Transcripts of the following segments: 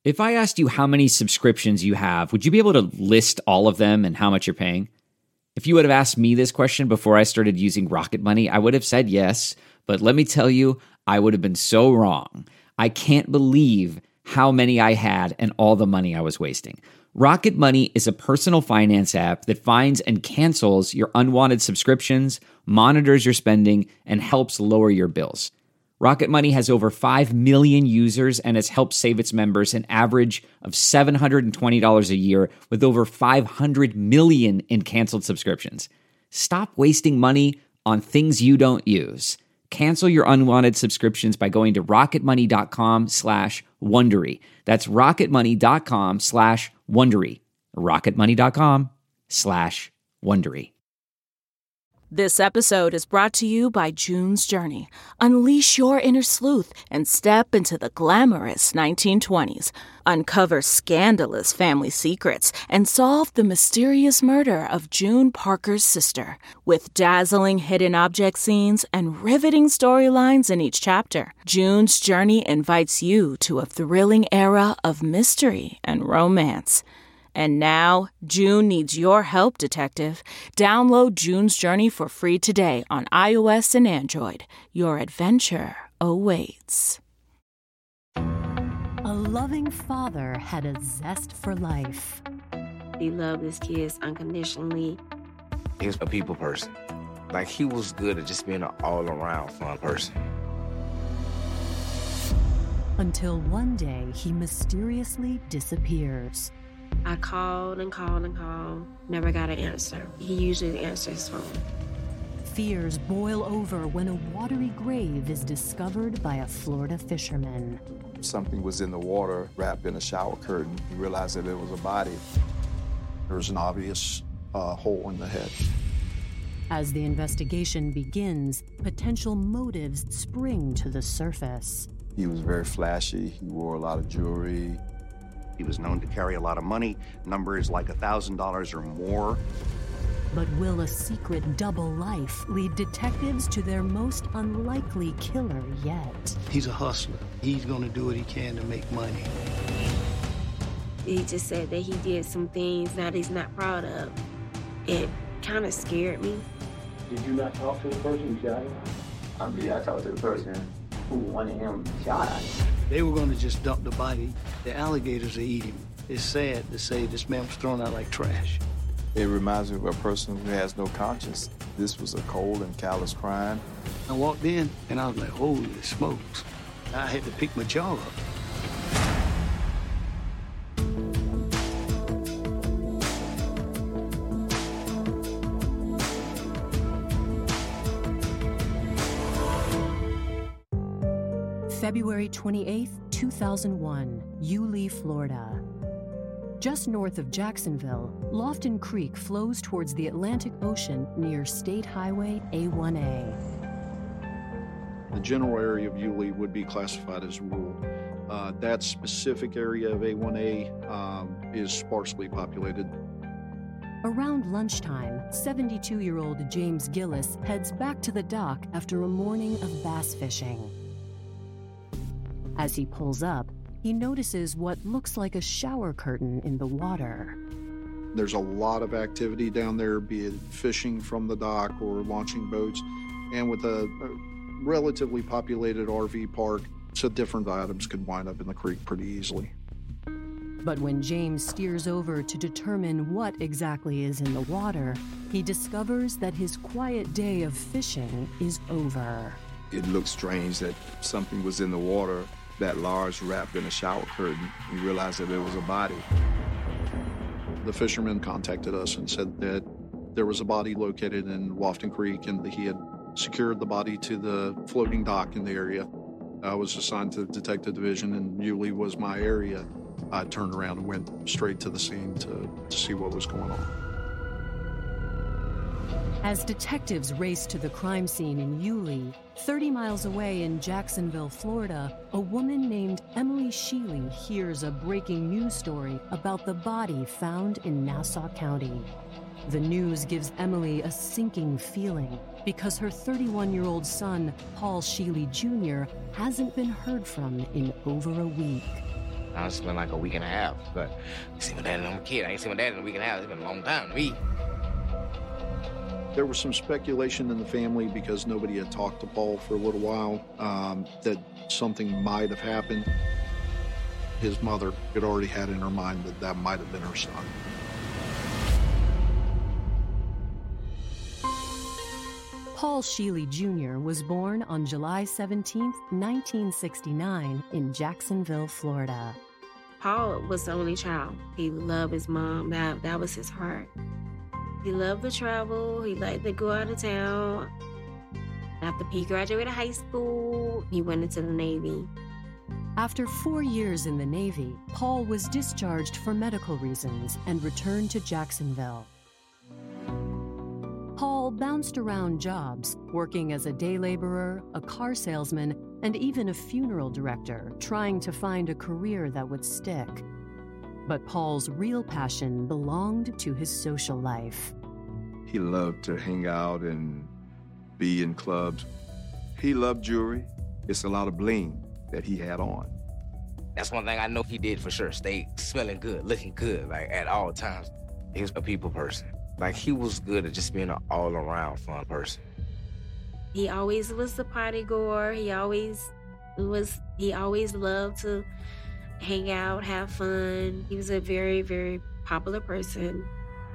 If I asked you how many subscriptions you have, would you be able to list all of them and how much you're paying? If you would have asked me this question before I started using Rocket Money, I would have said yes, but let me tell you, I would have been so wrong. I can't believe how many I had and all the money I was wasting. Rocket Money is a personal finance app that finds and cancels your unwanted subscriptions, monitors your spending, and helps lower your bills. Rocket Money has over 5 million users and has helped save its members an average of $720 a year with over 500 million in canceled subscriptions. Stop wasting money on things you don't use. Cancel your unwanted subscriptions by going to rocketmoney.com/Wondery. That's rocketmoney.com/Wondery. rocketmoney.com/Wondery. This episode is brought to you by June's Journey. Unleash your inner sleuth and step into the glamorous 1920s. Uncover scandalous family secrets and solve the mysterious murder of June Parker's sister. With dazzling hidden object scenes and riveting storylines in each chapter, June's Journey invites you to a thrilling era of mystery and romance. And now, June needs your help, detective. Download June's Journey for free today on iOS and Android. Your adventure awaits. A loving father had a zest for life. He loved his kids unconditionally. He was a people person. Like, he was good at just being an all-around fun person. Until one day, he mysteriously disappears. I called and called and called, never got an answer. He usually answers his phone. Fears boil over when a watery grave is discovered by a Florida fisherman. Something was in the water wrapped in a shower curtain. He realized that it was a body. There was an obvious hole in the head. As the investigation begins, potential motives spring to the surface. He was very flashy. He wore a lot of jewelry. He was known to carry a lot of money, numbers like $1,000 or more. But will a secret double life lead detectives to their most unlikely killer yet? He's a hustler. He's gonna do what he can to make money. He just said that he did some things that he's not proud of. It kind of scared me. Did you not talk to the person who shot him? I talked to the person who wanted him shot at. They were gonna just dump the body. The alligators will eat him. It's sad to say this man was thrown out like trash. It reminds me of a person who has no conscience. This was a cold and callous crime. I walked in and I was like, holy smokes. I had to pick my jaw up. February 28, 2001, Yulee, Florida. Just north of Jacksonville, Lofton Creek flows towards the Atlantic Ocean near State Highway A1A. The general area of Yulee would be classified as rural. That specific area of A1A is sparsely populated. Around lunchtime, 72-year-old James Gillis heads back to the dock after a morning of bass fishing. As he pulls up, he notices what looks like a shower curtain in the water. There's a lot of activity down there, be it fishing from the dock or launching boats. And with a relatively populated RV park, so different items could wind up in the creek pretty easily. But when James steers over to determine what exactly is in the water, he discovers that his quiet day of fishing is over. It looked strange that something was in the water that large, wrapped in a shower curtain. We realized that it was a body. The fisherman contacted us and said that there was a body located in Lofton Creek and that he had secured the body to the floating dock in the area. I was assigned to the detective division and Yulee was my area. I turned around and went straight to the scene to see what was going on. As detectives race to the crime scene in Yulee, 30 miles away in Jacksonville, Florida, a woman named Emily Sheely hears a breaking news story about the body found in Nassau County. The news gives Emily a sinking feeling because her 31-year-old son, Paul Sheely Jr., hasn't been heard from in over a week. It's been like a week and a half, but I see my dad and I'm a kid. I ain't seen my dad in a week and a half. It's been a long time to me. There was some speculation in the family because nobody had talked to Paul for a little while that something might have happened. His mother had already had in her mind that that might have been her son. Paul Sheely Jr. was born on July 17, 1969 in Jacksonville, Florida. Paul was the only child. He loved his mom. That was his heart. He loved to travel. He liked to go out of town. After he graduated high school, he went into the Navy. After 4 years in the Navy, Paul was discharged for medical reasons and returned to Jacksonville. Paul bounced around jobs, working as a day laborer, a car salesman, and even a funeral director, trying to find a career that would stick. But Paul's real passion belonged to his social life. He loved to hang out and be in clubs. He loved jewelry. It's a lot of bling that he had on. That's one thing I know he did for sure. Stay smelling good, looking good, like at all times. He was a people person. Like he was good at just being an all-around fun person. He always was the party goer. He always loved to hang out, have fun. He was a very, very popular person.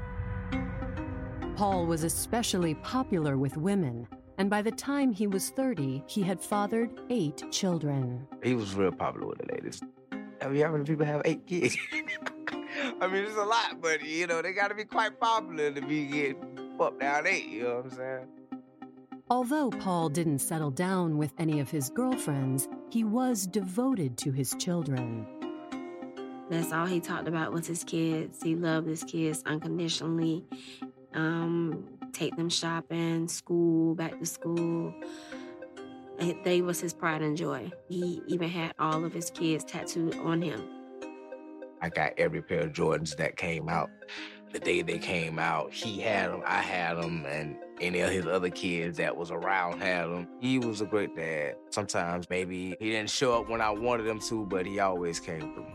Paul was especially popular with women, and by the time he was 30, he had fathered 8 children. He was real popular with the ladies. I mean, how many people have 8 kids? I mean, it's a lot, but, you know, they got to be quite popular to be getting up down 8, you know what I'm saying? Although Paul didn't settle down with any of his girlfriends, he was devoted to his children. That's all he talked about was his kids. He loved his kids unconditionally. Take them shopping, school, back to school. They was his pride and joy. He even had all of his kids tattooed on him. I got every pair of Jordans that came out. The day they came out, he had them, I had them, and any of his other kids that was around had them. He was a great dad. Sometimes maybe he didn't show up when I wanted him to, but he always came through.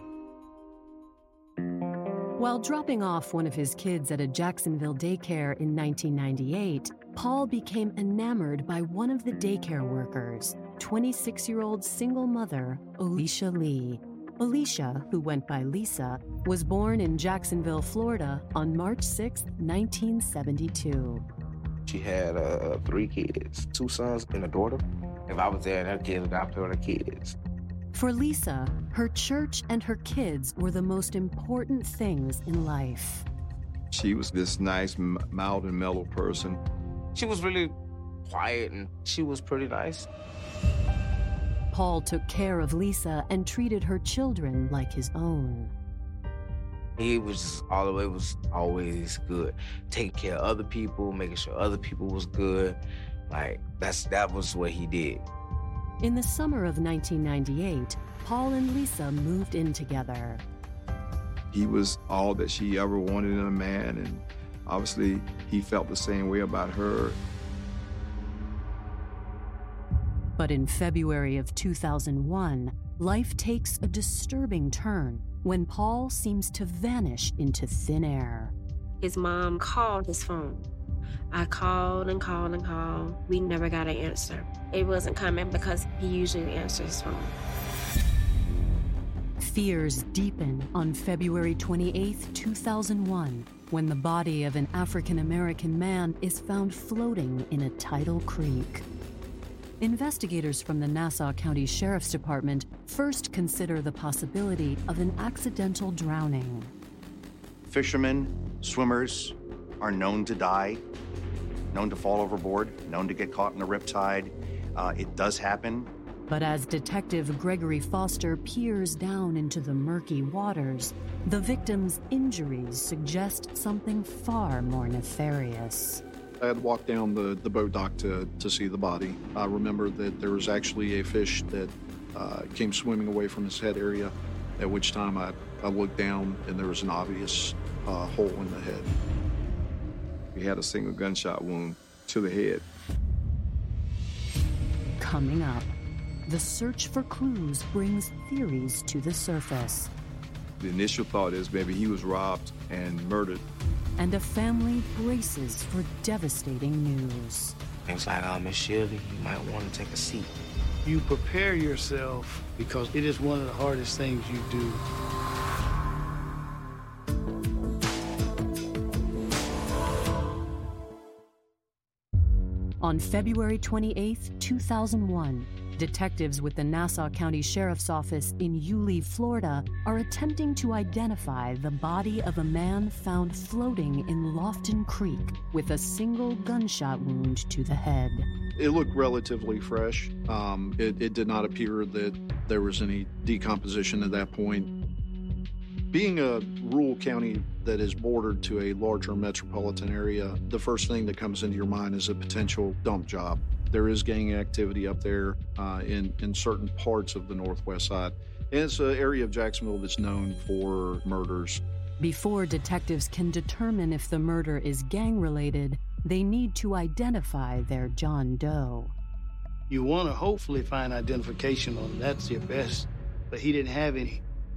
While dropping off one of his kids at a Jacksonville daycare in 1998, Paul became enamored by one of the daycare workers, 26-year-old single mother Alicia Lee. Alicia, who went by Lisa, was born in Jacksonville, Florida on March 6, 1972. She had 3 kids, 2 sons and a daughter. If I was there and her kids, I'd play with her kids. For Lisa, her church and her kids were the most important things in life. She was this nice, mild and mellow person. She was really quiet and she was pretty nice. Paul took care of Lisa and treated her children like his own. He was always good. Taking care of other people, making sure other people was good. Like, that was what he did. In the summer of 1998, Paul and Lisa moved in together. He was all that she ever wanted in a man, and obviously he felt the same way about her. But in February of 2001, life takes a disturbing turn when Paul seems to vanish into thin air. His mom called his phone. I called and called and called. We never got an answer. It wasn't coming because he usually answers his phone. Fears deepen on February 28, 2001, when the body of an African-American man is found floating in a tidal creek. Investigators from the Nassau County Sheriff's Department first consider the possibility of an accidental drowning. Fishermen, swimmers are known to die, known to fall overboard, known to get caught in a riptide. It does happen. But as Detective Gregory Foster peers down into the murky waters, the victim's injuries suggest something far more nefarious. I had walked down the boat dock to see the body. I remember that there was actually a fish that came swimming away from his head area, at which time I looked down and there was an obvious hole in the head. He had a single gunshot wound to the head. Coming up, The search for clues brings theories to the surface. The initial thought is maybe he was robbed and murdered. And a family braces for devastating news. Things like, Miss Shirley, you might want to take a seat. You prepare yourself because it is one of the hardest things you do. On February 28, 2001, detectives with the Nassau County Sheriff's Office in Yulee, Florida, are attempting to identify the body of a man found floating in Lofton Creek with a single gunshot wound to the head. It looked relatively fresh. It did not appear that there was any decomposition at that point. Being a rural county that is bordered to a larger metropolitan area, the first thing that comes into your mind is a potential dump job. There is gang activity up there in certain parts of the northwest side. And it's an area of Jacksonville that's known for murders. Before detectives can determine if the murder is gang-related, they need to identify their John Doe. You want to hopefully find identification on him. That's your best, but he didn't have any.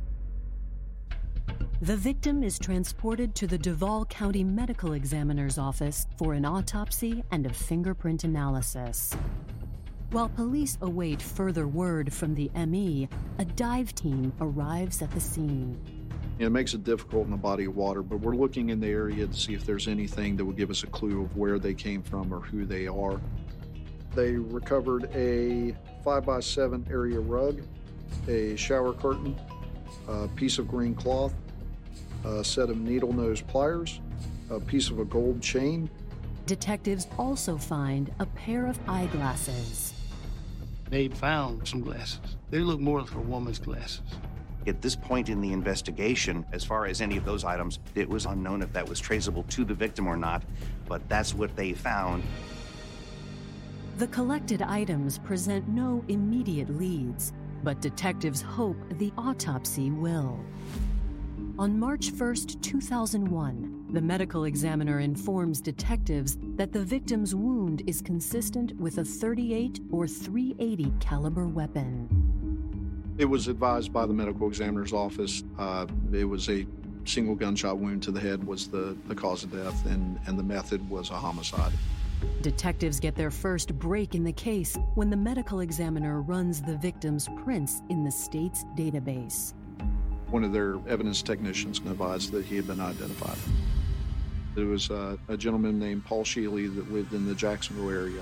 The victim is transported to the Duval County Medical Examiner's office for an autopsy and a fingerprint analysis. While police await further word from the ME, a dive team arrives at the scene. It makes it difficult in a body of water, but we're looking in the area to see if there's anything that would give us a clue of where they came from or who they are. They recovered a 5x7 area rug, a shower curtain, a piece of green cloth, a set of needle-nose pliers, a piece of a gold chain. Detectives also find a pair of eyeglasses. They found some glasses. They look more like a woman's glasses. At this point in the investigation, as far as any of those items, it was unknown if that was traceable to the victim or not, but that's what they found. The collected items present no immediate leads, but detectives hope the autopsy will. On March 1st, 2001, the medical examiner informs detectives that the victim's wound is consistent with a .38 or .380 caliber weapon. It was advised by the medical examiner's office. It was a single gunshot wound to the head was the cause of death, and the method was a homicide. Detectives get their first break in the case when the medical examiner runs the victim's prints in the state's database. One of their evidence technicians advised that he had been identified. It was a gentleman named Paul Sheely that lived in the Jacksonville area.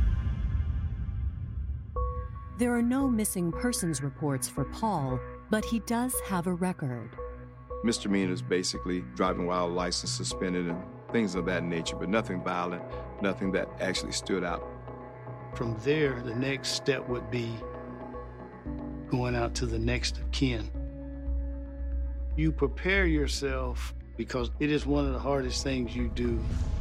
There are no missing persons reports for Paul, but he does have a record. Misdemeanors, basically driving while license suspended and things of that nature, but nothing violent, nothing that actually stood out. From there, the next step would be going out to the next of kin. You prepare yourself because it is one of the hardest things you do.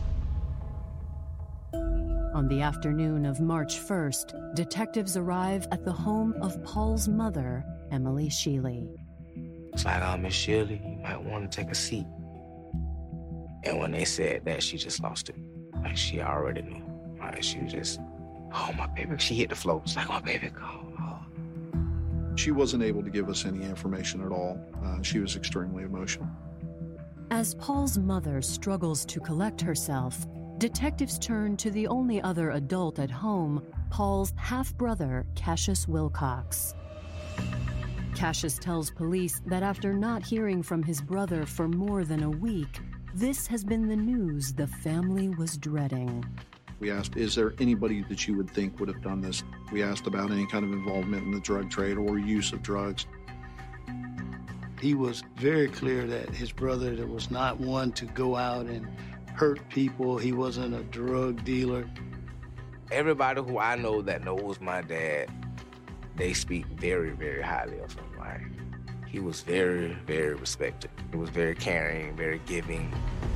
On the afternoon of March 1st, detectives arrive at the home of Paul's mother, Emily Sheely. It's like, Miss Shirley, you might want to take a seat. And when they said that, she just lost it. Like, she already knew. Like, she was just, oh, my baby. She hit the floor. It's like, my baby, go. Oh. She wasn't able to give us any information at all. She was extremely emotional. As Paul's mother struggles to collect herself, detectives turn to the only other adult at home, Paul's half-brother, Cassius Wilcox. Cassius tells police that after not hearing from his brother for more than a week, this has been the news the family was dreading. We asked, is there anybody that you would think would have done this? We asked about any kind of involvement in the drug trade or use of drugs. He was very clear that his brother was not one to go out and hurt people. He wasn't a drug dealer. Everybody who I know that knows my dad, they speak very, very highly of him. Like, he was very, very respected. He was very caring, very giving.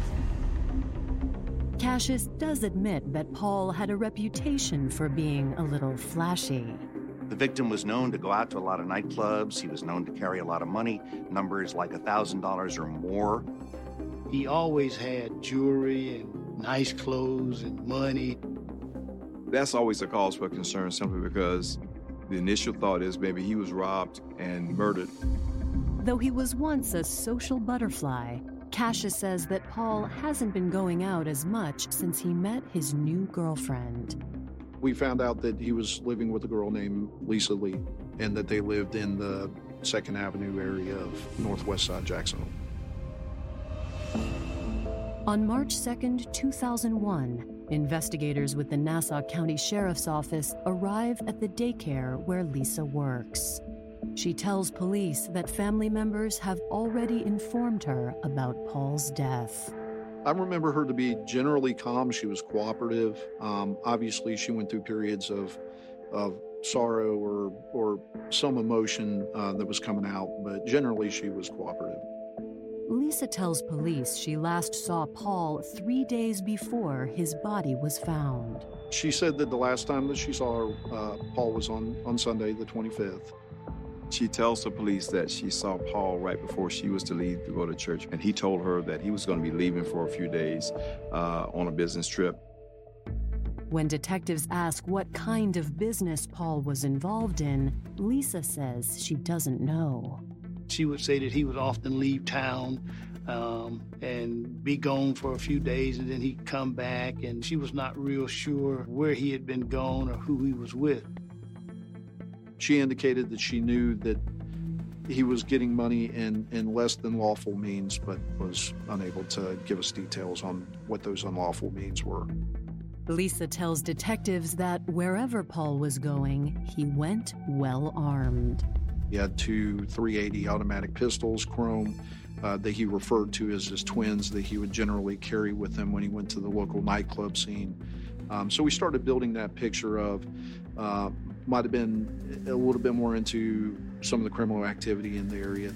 Cassius does admit that Paul had a reputation for being a little flashy. The victim was known to go out to a lot of nightclubs. He was known to carry a lot of money, numbers like $1,000 or more. He always had jewelry and nice clothes and money. That's always a cause for concern simply because The initial thought is maybe he was robbed and murdered. Though he was once a social butterfly, Cassius says that Paul hasn't been going out as much since he met his new girlfriend. We found out that he was living with a girl named Lisa Lee and that they lived in the 2nd Avenue area of northwest side Jacksonville. On March 2nd, 2001, investigators with the Nassau County Sheriff's Office arrive at the daycare where Lisa works. She tells police that family members have already informed her about Paul's death. I remember her to be generally calm. She was cooperative. Obviously, she went through periods of sorrow or some emotion that was coming out, but generally she was cooperative. Lisa tells police she last saw Paul 3 days before his body was found. She said that the last time that she saw Paul was on Sunday, the 25th. She tells the police that she saw Paul right before she was to leave to go to church, and he told her that he was going to be leaving for a few days on a business trip. When detectives ask what kind of business Paul was involved in, Lisa says she doesn't know. She would say that he would often leave town and be gone for a few days, and then he'd come back, and she was not real sure where he had been gone or who he was with. She indicated that she knew that he was getting money in less than lawful means, but was unable to give us details on what those unlawful means were. Lisa tells detectives that wherever Paul was going, he went well armed. He had 2 .380 automatic pistols, chrome, that he referred to as his twins, that he would generally carry with him when he went to the local nightclub scene. So we started building that picture of, might have been a little bit more into some of the criminal activity in the area.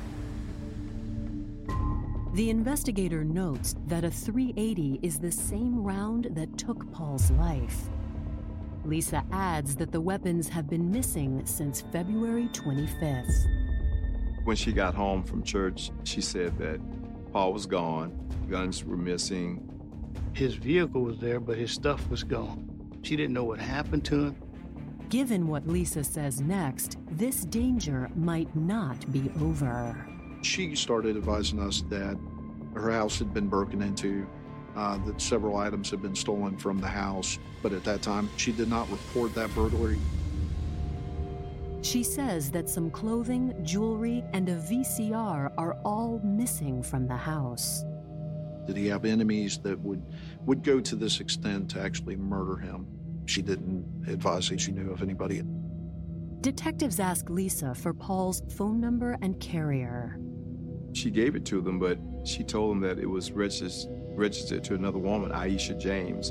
The investigator notes that a .380 is the same round that took Paul's life. Lisa adds that the weapons have been missing since February 25th. When she got home from church, she said that Paul was gone, guns were missing. His vehicle was there, but his stuff was gone. She didn't know what happened to him. Given what Lisa says next, this danger might not be over. She started advising us that her house had been broken into, that several items had been stolen from the house, but at that time, she did not report that burglary. She says that some clothing, jewelry, and a VCR are all missing from the house. Did he have enemies that would go to this extent to actually murder him? She didn't advise that she knew of anybody. Detectives ask Lisa for Paul's phone number and carrier. She gave it to them, but she told them that it was registered to another woman, Aisha James.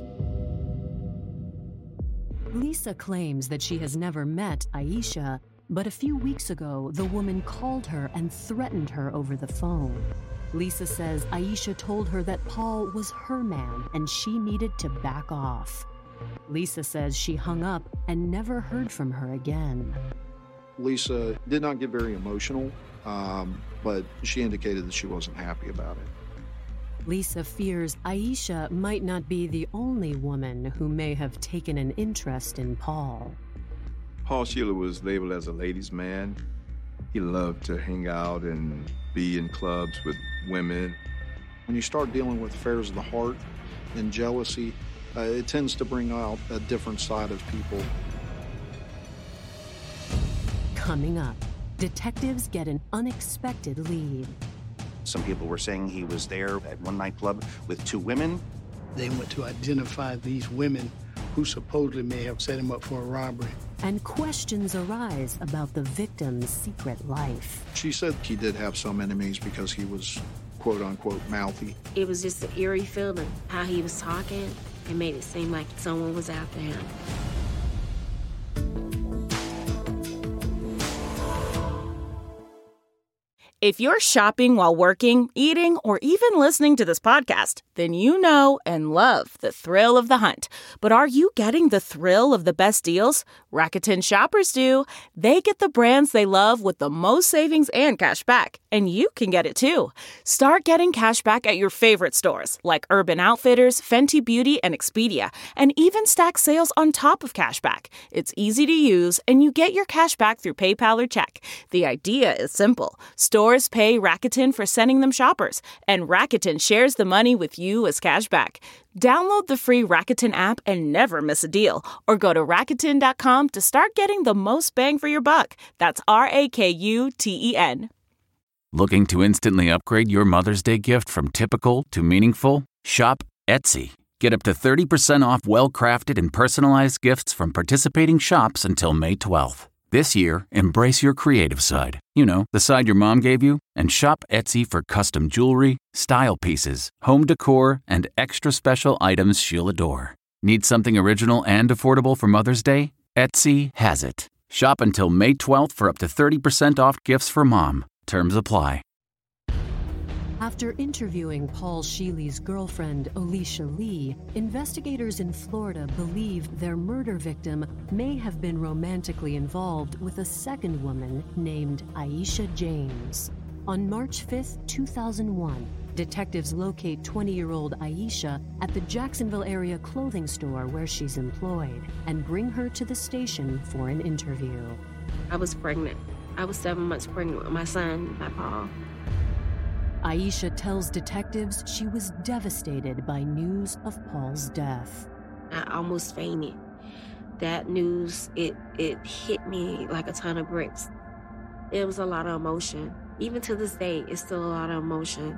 Lisa claims that she has never met Aisha, but a few weeks ago, the woman called her and threatened her over the phone. Lisa says Aisha told her that Paul was her man and she needed to back off. Lisa says she hung up and never heard from her again. Lisa did not get very emotional, but she indicated that she wasn't happy about it. Lisa fears Aisha might not be the only woman who may have taken an interest in Paul. Paul Sheila was labeled as a ladies' man. He loved to hang out and be in clubs with women. When you start dealing with affairs of the heart and jealousy, it tends to bring out a different side of people. Coming up, detectives get an unexpected lead. Some people were saying he was there at one nightclub with 2 women. They went to identify these women who supposedly may have set him up for a robbery. And questions arise about the victim's secret life. She said he did have some enemies because he was quote-unquote mouthy. It was just an eerie feeling, how he was talking. It made it seem like someone was after him. If you're shopping while working, eating, or even listening to this podcast, then you know and love the thrill of the hunt. But are you getting the thrill of the best deals? Rakuten shoppers do. They get the brands they love with the most savings and cash back. And you can get it too. Start getting cash back at your favorite stores like Urban Outfitters, Fenty Beauty, and Expedia, and even stack sales on top of cash back. It's easy to use, and you get your cash back through PayPal or check. The idea is simple. Stores pay Rakuten for sending them shoppers, and Rakuten shares the money with you as cash back. Download the free Rakuten app and never miss a deal. Or go to Rakuten.com to start getting the most bang for your buck. That's Rakuten. Looking to instantly upgrade your Mother's Day gift from typical to meaningful? Shop Etsy. Get up to 30% off well-crafted and personalized gifts from participating shops until May 12th. This year, embrace your creative side. You know, the side your mom gave you. And shop Etsy for custom jewelry, style pieces, home decor, and extra special items she'll adore. Need something original and affordable for Mother's Day? Etsy has it. Shop until May 12th for up to 30% off gifts for mom. Terms apply. After interviewing Paul Sheely's girlfriend, Alicia Lee, investigators in Florida believe their murder victim may have been romantically involved with a second woman named Aisha James. On March 5, 2001, detectives locate 20-year-old Aisha at the Jacksonville area clothing store where she's employed and bring her to the station for an interview. I was pregnant. I was 7 months pregnant with my son, by Paul. Aisha tells detectives she was devastated by news of Paul's death. I almost fainted. That news, it hit me like a ton of bricks. It was a lot of emotion. Even to this day, it's still a lot of emotion.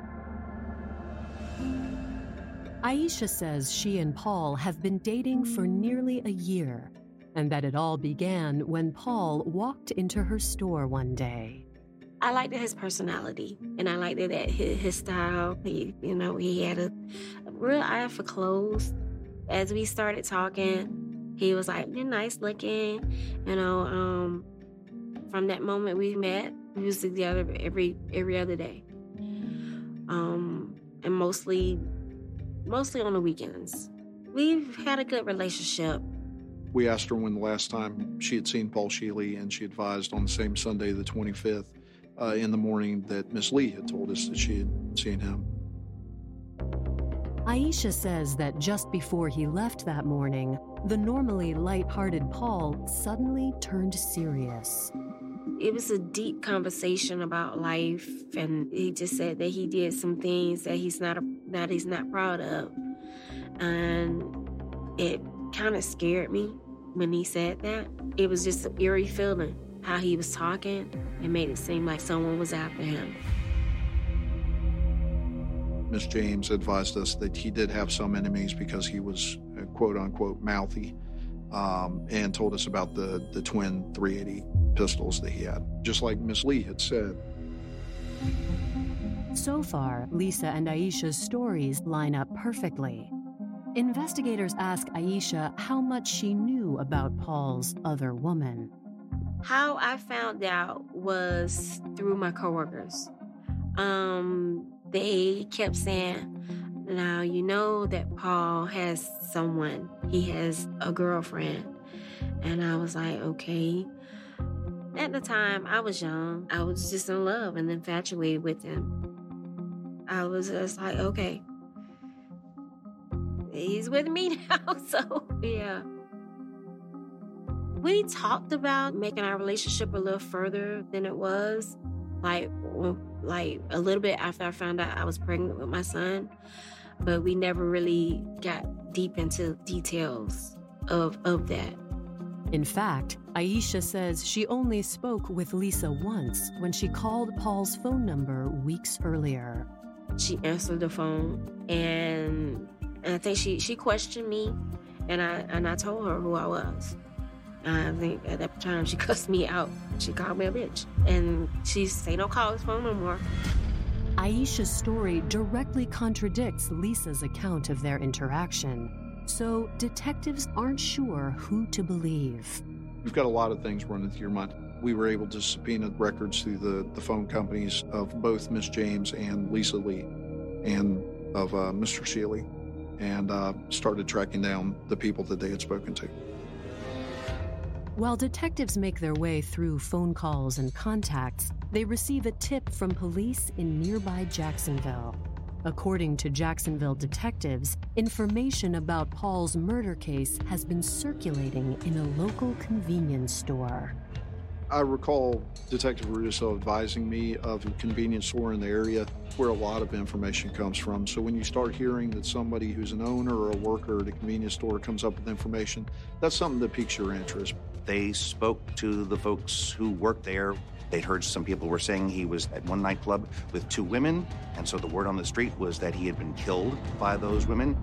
Aisha says she and Paul have been dating for nearly a year, and that it all began when Paul walked into her store one day. I liked his personality, and I liked that his style. He had a real eye for clothes. As we started talking, he was like, "You're nice looking." From that moment we met, we was together every other day, and mostly on the weekends. We've had a good relationship. We asked her when the last time she had seen Paul Sheely, and she advised on the same Sunday, the 25th, in the morning, that Miss Lee had told us that she had seen him. Aisha says that just before he left that morning, the normally light-hearted Paul suddenly turned serious. It was a deep conversation about life, and he just said that he did some things that he's not proud of, and it kind of scared me when he said that. It was just an eerie feeling. How he was talking, it made it seem like someone was after him. Miss James advised us that he did have some enemies because he was quote-unquote mouthy, and told us about the twin .380 pistols that he had, just like Miss Lee had said. So far, Lisa and Aisha's stories line up perfectly. Investigators ask Aisha how much she knew about Paul's other woman. How I found out was through my coworkers. They kept saying, "Now you know that Paul has someone. He has a girlfriend." And I was like, okay. At the time, I was young. I was just in love and infatuated with him. I was just like, okay. He's with me now, so yeah. We talked about making our relationship a little further than it was, like a little bit after I found out I was pregnant with my son, but we never really got deep into details of that. In fact, Aisha says she only spoke with Lisa once when she called Paul's phone number weeks earlier. She answered the phone, and I think she questioned me, and I told her who I was. I think at that time she cussed me out. She called me a bitch. And she said, "Don't call his phone no more." Aisha's story directly contradicts Lisa's account of their interaction. So detectives aren't sure who to believe. You've got a lot of things running through your mind. We were able to subpoena records through the phone companies of both Miss James and Lisa Lee and of Mr. Sheely, and started tracking down the people that they had spoken to. While detectives make their way through phone calls and contacts, they receive a tip from police in nearby Jacksonville. According to Jacksonville detectives, information about Paul's murder case has been circulating in a local convenience store. I recall Detective Russo advising me of a convenience store in the area where a lot of information comes from. So when you start hearing that somebody who's an owner or a worker at a convenience store comes up with information, that's something that piques your interest. They spoke to the folks who worked there. They'd heard some people were saying he was at one nightclub with 2 women, and so the word on the street was that he had been killed by those women.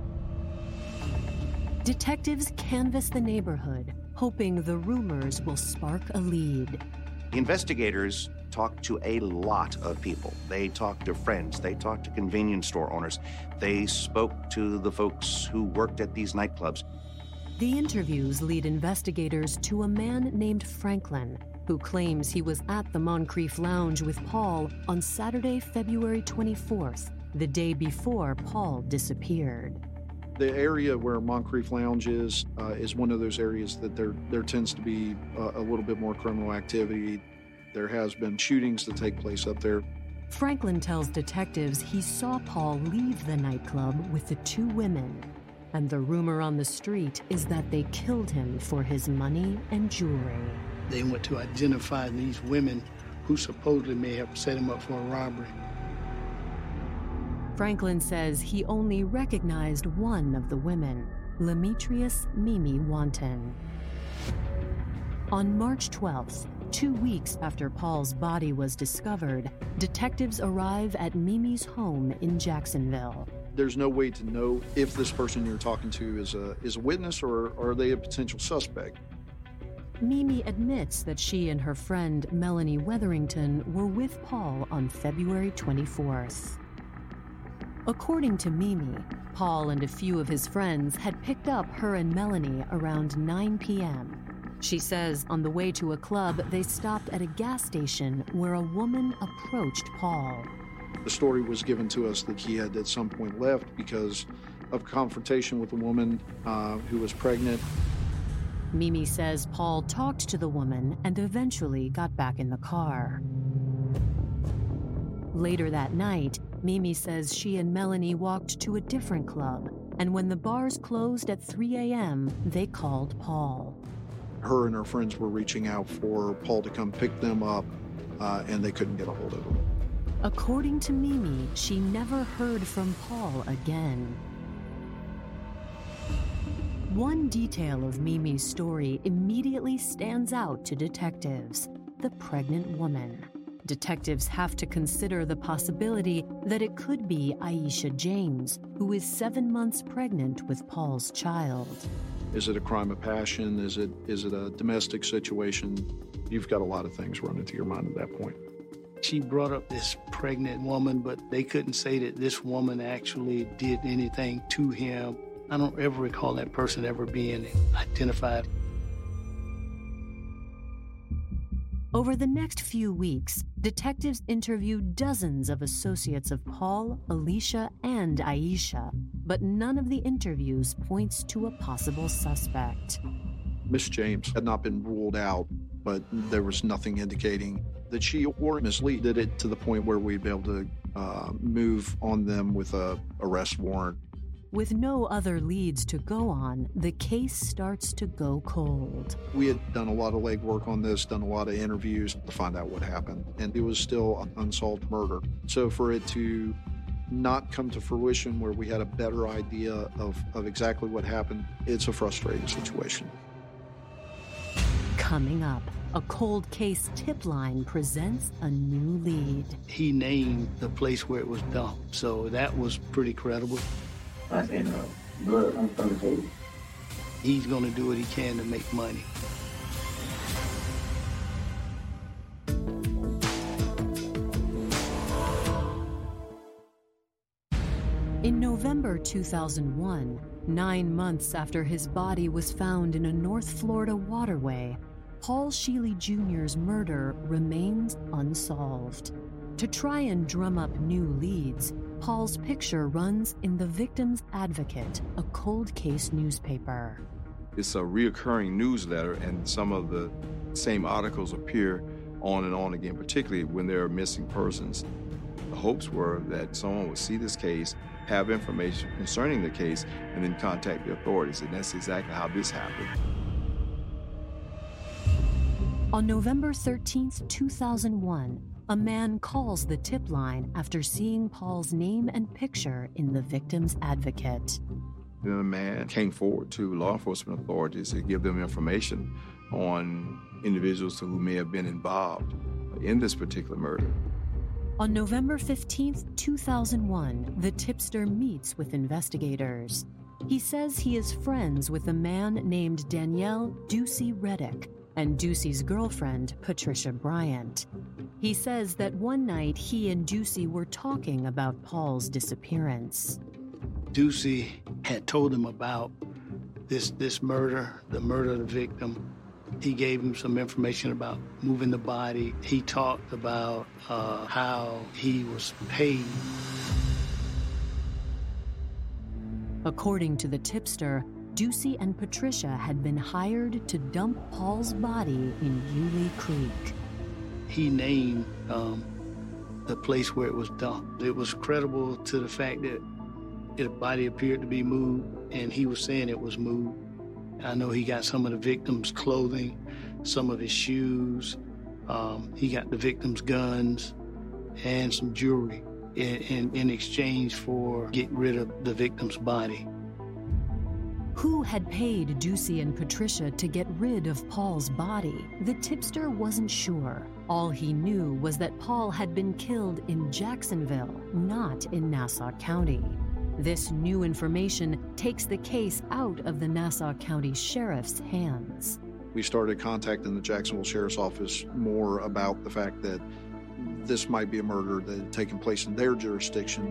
Detectives canvass the neighborhood, hoping the rumors will spark a lead. The investigators talked to a lot of people. They talked to friends. They talked to convenience store owners. They spoke to the folks who worked at these nightclubs. The interviews lead investigators to a man named Franklin, who claims he was at the Moncrief Lounge with Paul on Saturday, February 24th, the day before Paul disappeared. The area where Moncrief Lounge is one of those areas that there tends to be a little bit more criminal activity. There has been shootings that take place up there. Franklin tells detectives he saw Paul leave the nightclub with the 2 women, and the rumor on the street is that they killed him for his money and jewelry. They went to identify these women who supposedly may have set him up for a robbery. Franklin says he only recognized one of the women, Lemetrius Mimi Wanton. On March 12th, 2 weeks after Paul's body was discovered, detectives arrive at Mimi's home in Jacksonville. There's no way to know if this person you're talking to is a witness or are they a potential suspect. Mimi admits that she and her friend Melanie Wetherington were with Paul on February 24th. According to Mimi, Paul and a few of his friends had picked up her and Melanie around 9 p.m. She says on the way to a club, they stopped at a gas station where a woman approached Paul. The story was given to us that he had at some point left because of confrontation with a woman who was pregnant. Mimi says Paul talked to the woman and eventually got back in the car. Later that night, Mimi says she and Melanie walked to a different club, and when the bars closed at 3 a.m., they called Paul. Her and her friends were reaching out for Paul to come pick them up, and they couldn't get a hold of him. According to Mimi, she never heard from Paul again. One detail of Mimi's story immediately stands out to detectives: the pregnant woman. Detectives have to consider the possibility that it could be Aisha James, who is 7 months pregnant with Paul's child. Is it a crime of passion? Is it a domestic situation? You've got a lot of things running through your mind at that point. She brought up this pregnant woman, but they couldn't say that this woman actually did anything to him. I don't ever recall that person ever being identified. Over the next few weeks, detectives interviewed dozens of associates of Paul, Alicia, and Aisha, but none of the interviews points to a possible suspect. Miss James had not been ruled out, but there was nothing indicating that she or Miss Lee did it to the point where we'd be able to move on them with a arrest warrant. With no other leads to go on, the case starts to go cold. We had done a lot of legwork on this, done a lot of interviews to find out what happened, and it was still an unsolved murder. So for it to not come to fruition where we had a better idea of exactly what happened, it's a frustrating situation. Coming up, a cold case tip line presents a new lead. He named the place where it was dumped, so that was pretty credible. I said, blood comes from the table. He's going to do what he can to make money. In November 2001, 9 months after his body was found in a North Florida waterway, Paul Sheely Jr.'s murder remains unsolved. To try and drum up new leads, Paul's picture runs in the Victim's Advocate, a cold case newspaper. It's a reoccurring newsletter, and some of the same articles appear on and on again, particularly when there are missing persons. The hopes were that someone would see this case, have information concerning the case, and then contact the authorities, and that's exactly how this happened. On November 13th, 2001, a man calls the tip line after seeing Paul's name and picture in the Victim's Advocate. Then a man came forward to law enforcement authorities to give them information on individuals who may have been involved in this particular murder. On November 15th, 2001, the tipster meets with investigators. He says he is friends with a man named Danielle Ducey Reddick and Ducey's girlfriend, Patricia Bryant. He says that one night he and Ducey were talking about Paul's disappearance. Ducey had told him about this murder, the murder of the victim. He gave him some information about moving the body. He talked about how he was paid. According to the tipster, Ducey and Patricia had been hired to dump Paul's body in Yulee Creek. He named the place where it was dumped. It was credible to the fact that the body appeared to be moved, and he was saying it was moved. I know he got some of the victim's clothing, some of his shoes. He got the victim's guns and some jewelry in exchange for getting rid of the victim's body. Who had paid Ducey and Patricia to get rid of Paul's body? The tipster wasn't sure. All he knew was that Paul had been killed in Jacksonville, not in Nassau County. This new information takes the case out of the Nassau County Sheriff's hands. We started contacting the Jacksonville Sheriff's Office more about the fact that this might be a murder that had taken place in their jurisdiction.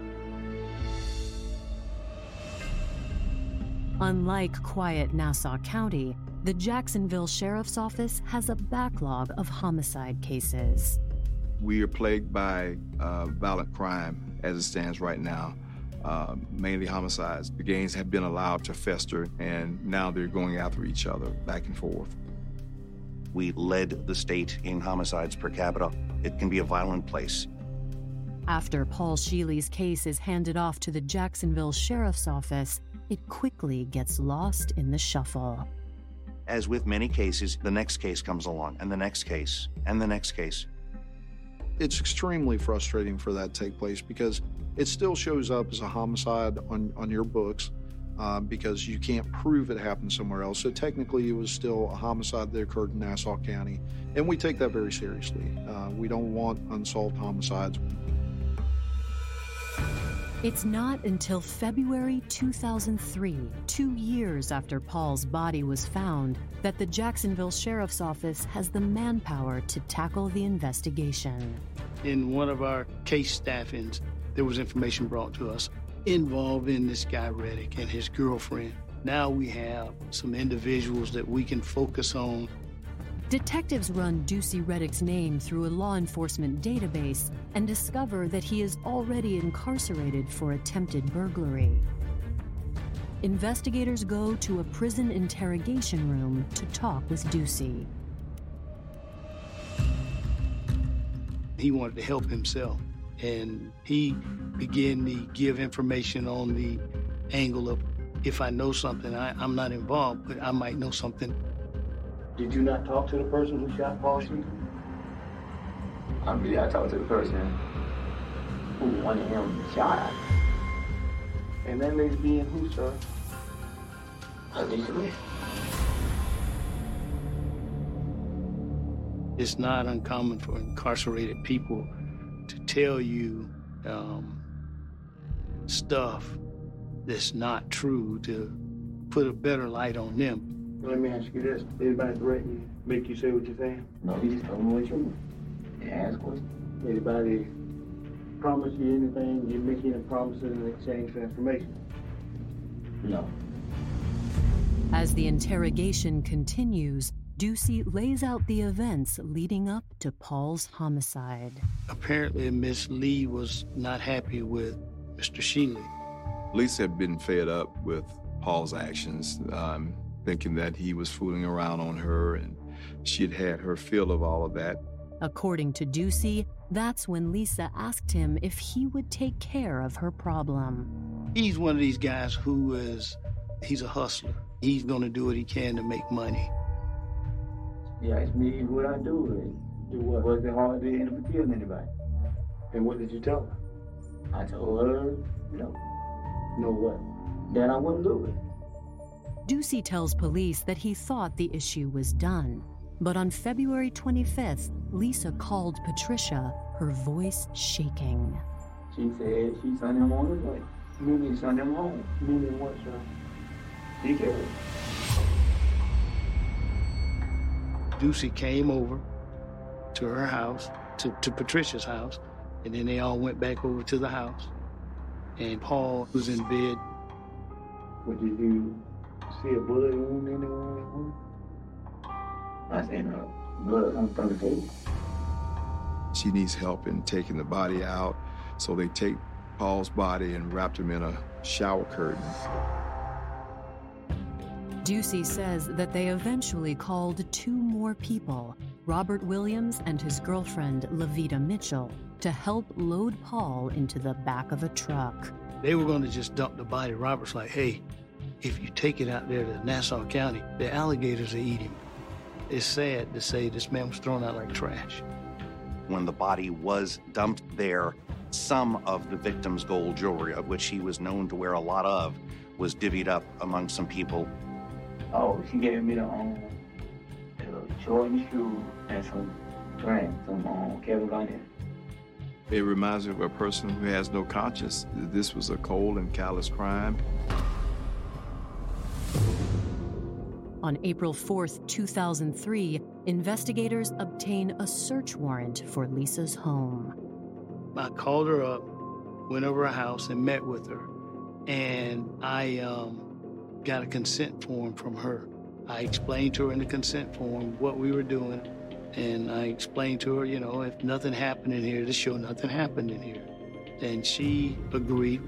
Unlike quiet Nassau County, the Jacksonville Sheriff's Office has a backlog of homicide cases. We are plagued by violent crime as it stands right now, mainly homicides. The gangs have been allowed to fester, and now they're going after each other back and forth. We led the state in homicides per capita. It can be a violent place. After Paul Sheely's case is handed off to the Jacksonville Sheriff's Office, it quickly gets lost in the shuffle. As with many cases, the next case comes along, and the next case, and the next case. It's extremely frustrating for that to take place because it still shows up as a homicide on your books because you can't prove it happened somewhere else. So technically it was still a homicide that occurred in Nassau County, and we take that very seriously. We don't want unsolved homicides. It's not until February 2003, 2 years after Paul's body was found, that the Jacksonville Sheriff's Office has the manpower to tackle the investigation. In one of our case staffings, there was information brought to us involving this guy Reddick and his girlfriend. Now we have some individuals that we can focus on. Detectives run Ducey Reddick's name through a law enforcement database and discover that he is already incarcerated for attempted burglary. Investigators go to a prison interrogation room to talk with Ducey. He wanted to help himself, and he began to give information on the angle of, if I know something, I'm not involved, but I might know something. Did you not talk to the person who shot Paul Sheely? I talked to the person who wanted him shot. And that lady being who, sir? Alicia. It's not uncommon for incarcerated people to tell you stuff that's not true to put a better light on them. Let me ask you this. Anybody threaten you, make you say what you're saying? No, he just told me what you ask questions. Anybody promise you anything? You make any promises in exchange for information? No. As the interrogation continues, Ducey lays out the events leading up to Paul's homicide. Apparently, Miss Lee was not happy with Mr. Sheely. Lisa had been fed up with Paul's actions, thinking that he was fooling around on her, and she had had her fill of all of that. According to Ducey, that's when Lisa asked him if he would take care of her problem. He's one of these guys he's a hustler. He's going to do what he can to make money. He asked me what I do. Do what? Was it hard to end up killing anybody? And what did you tell her? I told her, no. No what? That I wouldn't do it. Ducey tells police that he thought the issue was done. But on February 25th, Lisa called Patricia, her voice shaking. She said she sent him on his way. Meaning sent him home. Meaning what, sir? He killed him. Ducey came over to her house, to Patricia's house, and then they all went back over to the house. And Paul was in bed. What, did you see a bullet wound anywhere? I seen blood from the face. She needs help in taking the body out, so they take Paul's body and wrapped him in a shower curtain. Ducey says that they eventually called 2 more people, Robert Williams and his girlfriend, Levita Mitchell, to help load Paul into the back of a truck. They were going to just dump the body. Robert's like, hey, if you take it out there to Nassau County, the alligators will eat him. It's sad to say this man was thrown out like trash. When the body was dumped there, some of the victim's gold jewelry, of which he was known to wear a lot of, was divvied up among some people. Oh, she gave me the Jordan shoe and some Grant, some Kevin Garnett. It reminds me of a person who has no conscience. This was a cold and callous crime. On April 4th, 2003, investigators obtain a search warrant for Lisa's home. I called her up, went over her house and met with her, and I got a consent form from her. I explained to her in the consent form what we were doing, and I explained to her, if nothing happened in here, to show nothing happened in here. And she agreed.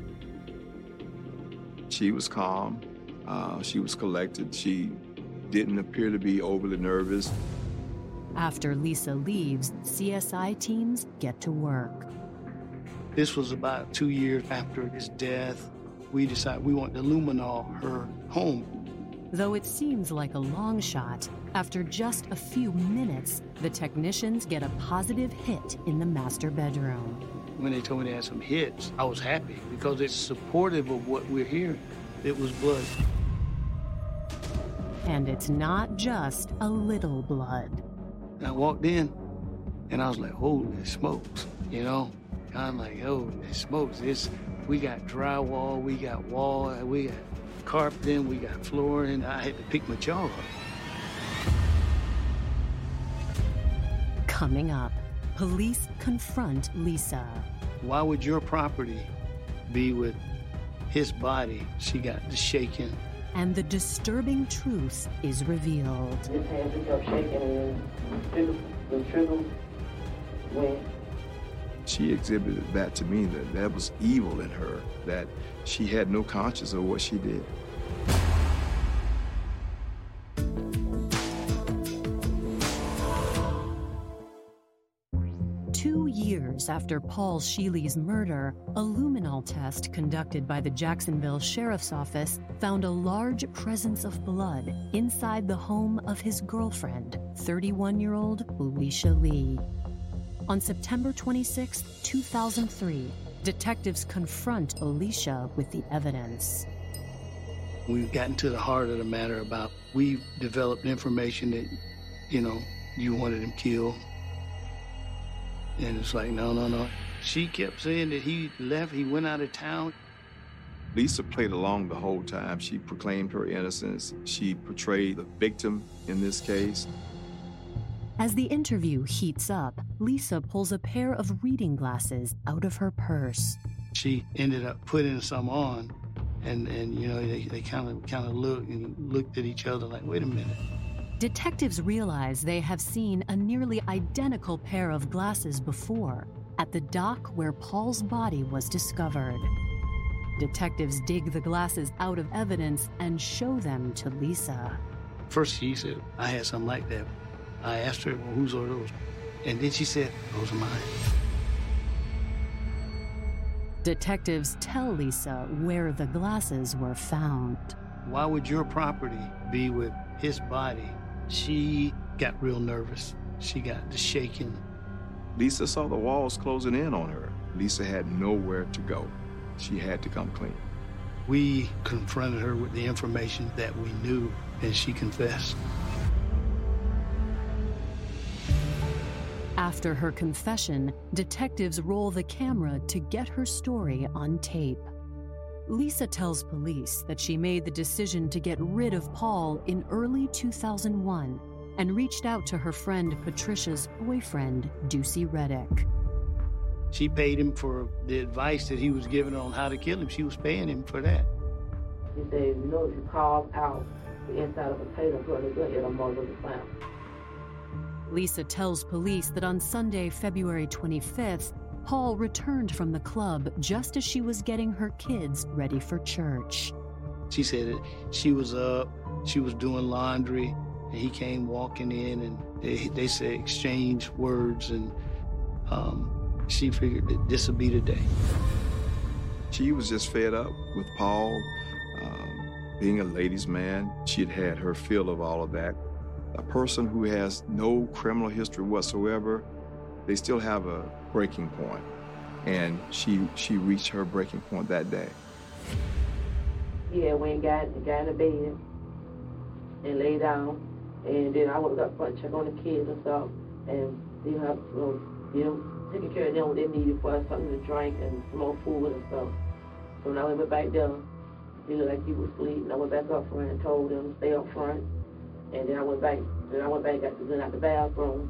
She was calm. She was collected. She didn't appear to be overly nervous. After Lisa leaves, CSI teams get to work. This was about 2 years after his death. We decided we want to luminol her home. Though it seems like a long shot, after just a few minutes, the technicians get a positive hit in the master bedroom. When they told me they had some hits, I was happy because it's supportive of what we're hearing. It was blood. And it's not just a little blood. I walked in, and I was like, holy smokes, I'm like, holy smokes, we got drywall, we got wall, we got carpeting, we got flooring. I had to pick my jaw up. Coming up, police confront Lisa. Why would your property be with his body? She got to shaking. And the disturbing truth is revealed. His hands kept shaking and the trigger went. She exhibited that to me, that was evil in her, that she had no conscience of what she did. Years after Paul Sheely's murder, a luminol test conducted by the Jacksonville Sheriff's Office found a large presence of blood inside the home of his girlfriend, 31-year-old Alicia Lee. On September 26, 2003, detectives confront Alicia with the evidence. We've gotten to the heart of the matter about we've developed information that, you wanted him killed. And it's like, no. She kept saying that he left, he went out of town. Lisa played along the whole time. She proclaimed her innocence. She portrayed the victim in this case. As the interview heats up, Lisa pulls a pair of reading glasses out of her purse. She ended up putting some on, and they kind of looked at each other like, wait a minute. Detectives realize they have seen a nearly identical pair of glasses before at the dock where Paul's body was discovered. Detectives dig the glasses out of evidence and show them to Lisa. First she said, I had something like that. I asked her, well, whose are those? And then she said, those are mine. Detectives tell Lisa where the glasses were found. Why would your property be with his body? She got real nervous. She got to shaking. Lisa saw the walls closing in on her. Lisa had nowhere to go. She had to come clean. We confronted her with the information that we knew, and she confessed. After her confession, detectives roll the camera to get her story on tape. Lisa tells police that she made the decision to get rid of Paul in early 2001 and reached out to her friend Patricia's boyfriend, Ducey Reddick. She paid him for the advice that he was giving on how to kill him. She was paying him for that. He said, if you carve out the inside of a potato, it'll muzzle the sound. Lisa tells police that on Sunday, February 25th, Paul returned from the club just as she was getting her kids ready for church. She said that she was up, she was doing laundry, and he came walking in, and they said exchange words, and she figured that this would be the day. She was just fed up with Paul being a ladies' man. She had had her fill of all of that. A person who has no criminal history whatsoever, they still have a breaking point. And she reached her breaking point that day. Yeah, went and got in the bed and lay down. And then I woke up to check on the kids and stuff. And taking care of them what they needed for us, something to drink and some more food and stuff. So when I went back there, he looked like he was asleep. And I went back up front and told them to stay up front. And then I went back and got to out the bathroom.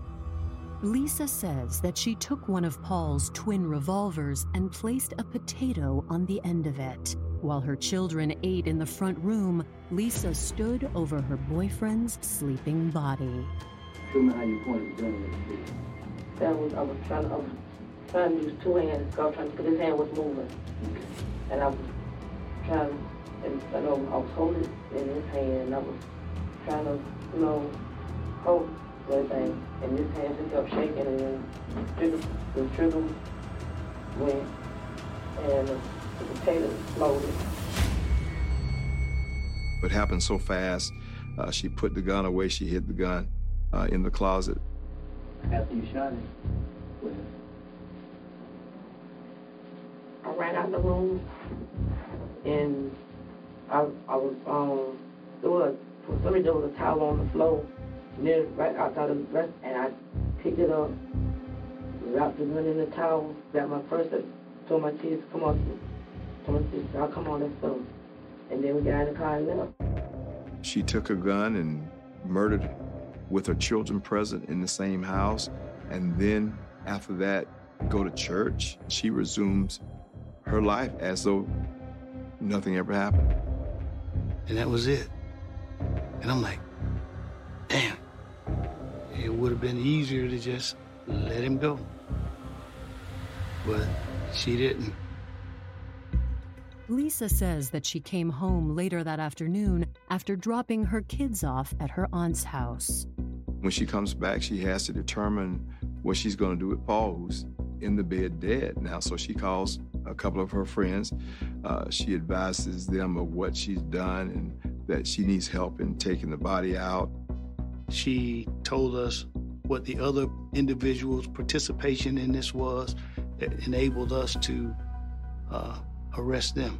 Lisa says that she took one of Paul's twin revolvers and placed a potato on the end of it. While her children ate in the front room, Lisa stood over her boyfriend's sleeping body. Show me how you pointed the gun at I was trying to use two hands because his hand was moving. And I was trying, and I was holding it in his hand, and I was trying to, hold everything. And his hand just kept shaking, and then the trigger went, and the potato exploded. It happened so fast. She put the gun away. She hid the gun in the closet. After you shot him, I ran out the room, and I was for some reason there was a towel on the floor right outside of the dress, and I picked it up, wrapped the gun in the towel, grabbed my purse, told my kids, come on, I'll come on, let's go. And then we got in the car and left. She took a gun and murdered with her children present in the same house, and then after that, go to church. She resumes her life as though nothing ever happened. And that was it. And I'm like, damn, it would have been easier to just let him go. But she didn't. Lisa says that she came home later that afternoon after dropping her kids off at her aunt's house. When she comes back, she has to determine what she's going to do with Paul, who's in the bed dead now. So she calls a couple of her friends. She advises them of what she's done and that she needs help in taking the body out. She told us what the other individuals' participation in this was that enabled us to arrest them.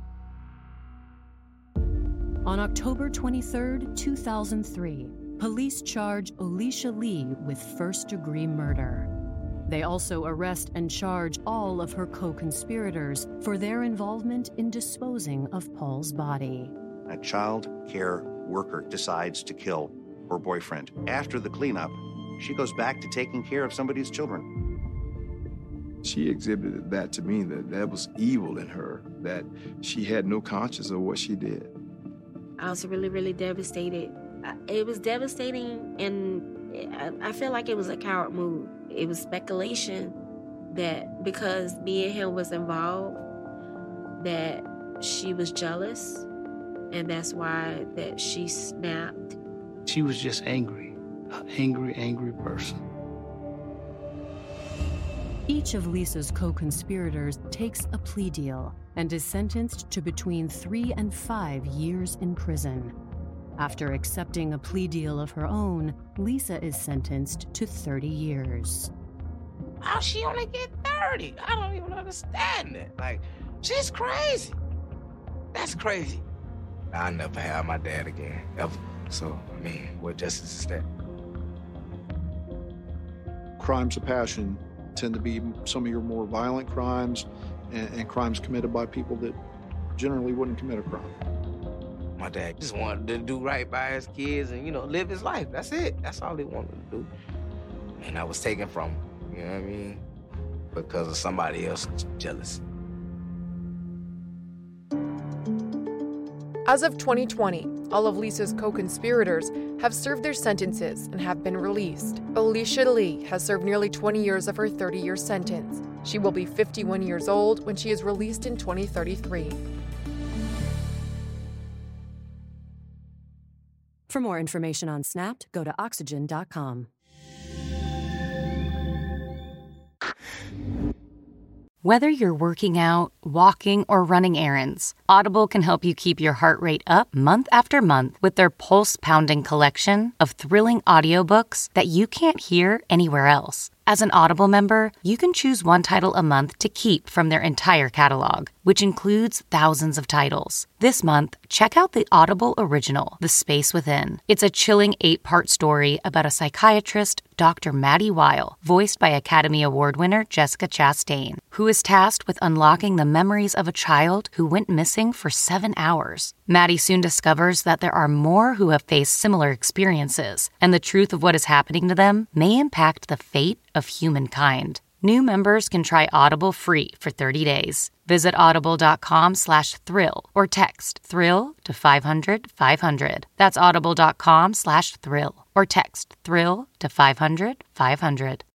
On October 23rd, 2003, police charge Alicia Lee with first-degree murder. They also arrest and charge all of her co-conspirators for their involvement in disposing of Paul's body. A child care worker decides to kill her boyfriend. After the cleanup, she goes back to taking care of somebody's children. She exhibited that to me, that was evil in her, that she had no conscience of what she did. I was really, really devastated. it was devastating, and I feel like it was a coward move. It was speculation that because me and him was involved, that she was jealous, and that's why that she snapped. She was just angry, an angry person. Each of Lisa's co-conspirators takes a plea deal and is sentenced to between 3 and 5 years in prison. After accepting a plea deal of her own, Lisa is sentenced to 30 years. How she only get 30? I don't even understand it. Like, she's crazy. That's crazy. I'll never have my dad again, ever. So, I mean, what justice is that? Crimes of passion tend to be some of your more violent crimes and crimes committed by people that generally wouldn't commit a crime. My dad just wanted to do right by his kids and, live his life. That's it. That's all he wanted to do. And I was taken from him, you know what I mean? Because of somebody else's jealousy. As of 2020, all of Lisa's co-conspirators have served their sentences and have been released. Alicia Lee has served nearly 20 years of her 30-year sentence. She will be 51 years old when she is released in 2033. For more information on Snapped, go to Oxygen.com. Whether you're working out, walking, or running errands, Audible can help you keep your heart rate up month after month with their pulse-pounding collection of thrilling audiobooks that you can't hear anywhere else. As an Audible member, you can choose one title a month to keep from their entire catalog, which includes thousands of titles. This month, check out the Audible original, The Space Within. It's a chilling 8-part story about a psychiatrist, Dr. Maddie Weil, voiced by Academy Award winner Jessica Chastain, who is tasked with unlocking the memories of a child who went missing for 7 hours. Maddie soon discovers that there are more who have faced similar experiences, and the truth of what is happening to them may impact the fate of humankind. New members can try Audible free for 30 days. Visit audible.com/thrill or text thrill to 500-500. That's audible.com/thrill or text thrill to 500-500.